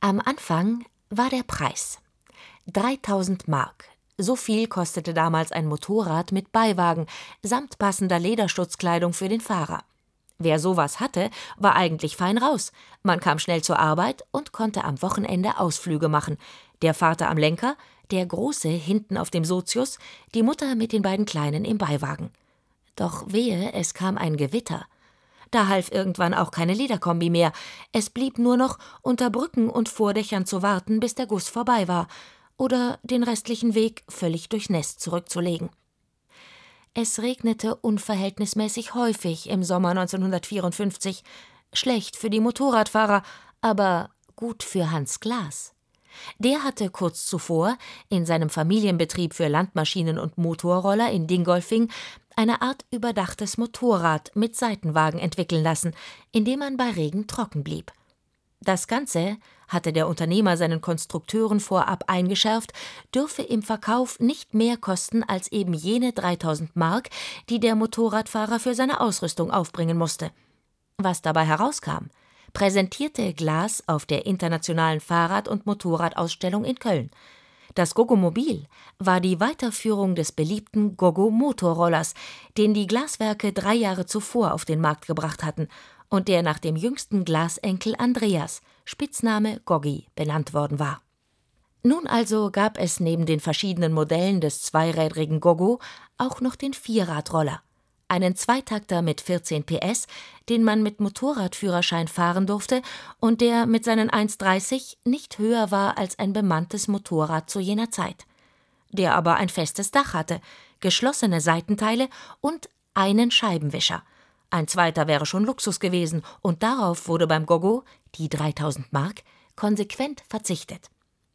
Am Anfang war der Preis 3.000 Mark. So viel kostete damals ein Motorrad mit Beiwagen, samt passender Lederschutzkleidung für den Fahrer. Wer sowas hatte, war eigentlich fein raus. Man kam schnell zur Arbeit und konnte am Wochenende Ausflüge machen. Der Vater am Lenker, der Große hinten auf dem Sozius, die Mutter mit den beiden Kleinen im Beiwagen. Doch wehe, es kam ein Gewitter. Da half irgendwann auch keine Lederkombi mehr. Es blieb nur noch, unter Brücken und Vordächern zu warten, bis der Guss vorbei war, oder den restlichen Weg völlig durchnässt zurückzulegen. Es regnete unverhältnismäßig häufig im Sommer 1954. Schlecht für die Motorradfahrer, aber gut für Hans Glas. Der hatte kurz zuvor in seinem Familienbetrieb für Landmaschinen und Motorroller in Dingolfing eine Art überdachtes Motorrad mit Seitenwagen entwickeln lassen, in dem man bei Regen trocken blieb. Das Ganze, hatte der Unternehmer seinen Konstrukteuren vorab eingeschärft, dürfe im Verkauf nicht mehr kosten als eben jene 3.000 Mark, die der Motorradfahrer für seine Ausrüstung aufbringen musste. Was dabei herauskam, präsentierte Glas auf der internationalen Fahrrad- und Motorradausstellung in Köln. Das Gogomobil war die Weiterführung des beliebten Gogo-Motorrollers, den die Glaswerke 3 Jahre zuvor auf den Markt gebracht hatten und der nach dem jüngsten Glasenkel Andreas, Spitzname Goggi, benannt worden war. Nun also gab es neben den verschiedenen Modellen des zweirädrigen Gogo auch noch den Vierradroller, einen Zweitakter mit 14 PS, den man mit Motorradführerschein fahren durfte und der mit seinen 1,30 nicht höher war als ein bemanntes Motorrad zu jener Zeit. Der aber ein festes Dach hatte, geschlossene Seitenteile und einen Scheibenwischer. Ein zweiter wäre schon Luxus gewesen, und darauf wurde beim Gogo, die 3.000 Mark, konsequent verzichtet.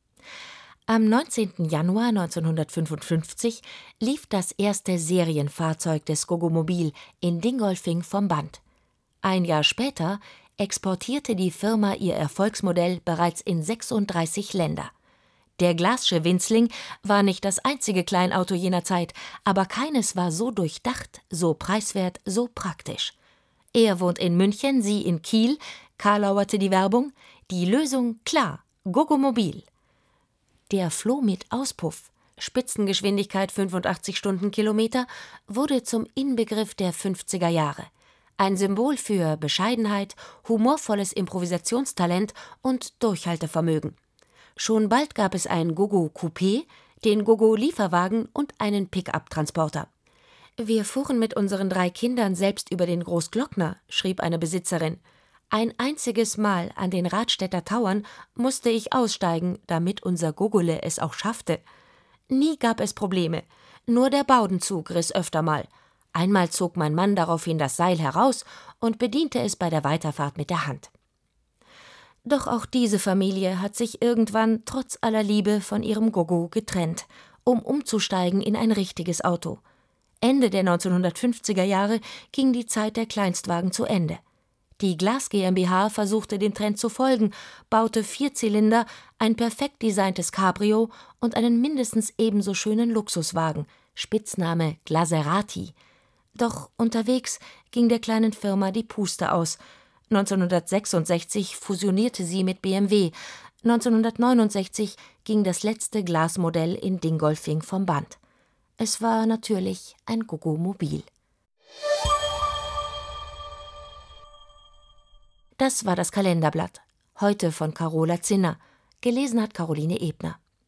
Am 19. Januar 1955 lief das erste Serienfahrzeug des Gogomobil in Dingolfing vom Band. Ein Jahr später exportierte die Firma ihr Erfolgsmodell bereits in 36 Länder. Der Glassche Winzling war nicht das einzige Kleinauto jener Zeit, aber keines war so durchdacht, so preiswert, so praktisch. Er wohnt in München, sie in Kiel, karlauerte die Werbung, die Lösung klar, Gogomobil. Der Floh mit Auspuff, Spitzengeschwindigkeit 85 Stundenkilometer, wurde zum Inbegriff der 50er Jahre. Ein Symbol für Bescheidenheit, humorvolles Improvisationstalent und Durchhaltevermögen. Schon bald gab es ein Gogo-Coupé, den Gogo-Lieferwagen und einen Pick-up-Transporter. »Wir fuhren mit unseren 3 Kindern selbst über den Großglockner«, schrieb eine Besitzerin. »Ein einziges Mal an den Radstädter Tauern musste ich aussteigen, damit unser Gogole es auch schaffte. Nie gab es Probleme, nur der Baudenzug riss öfter mal. Einmal zog mein Mann daraufhin das Seil heraus und bediente es bei der Weiterfahrt mit der Hand.« Doch auch diese Familie hat sich irgendwann trotz aller Liebe von ihrem Gogo getrennt, um umzusteigen in ein richtiges Auto. Ende der 1950er Jahre ging die Zeit der Kleinstwagen zu Ende. Die Glas GmbH versuchte dem Trend zu folgen, baute 4-Zylinder, ein perfekt designtes Cabrio und einen mindestens ebenso schönen Luxuswagen, Spitzname Glaserati. Doch unterwegs ging der kleinen Firma die Puste aus. 1966 fusionierte sie mit BMW. 1969 ging das letzte Glasmodell in Dingolfing vom Band. Es war natürlich ein Gogomobil. Das war das Kalenderblatt. Heute von Carola Zinner. Gelesen hat Caroline Ebner.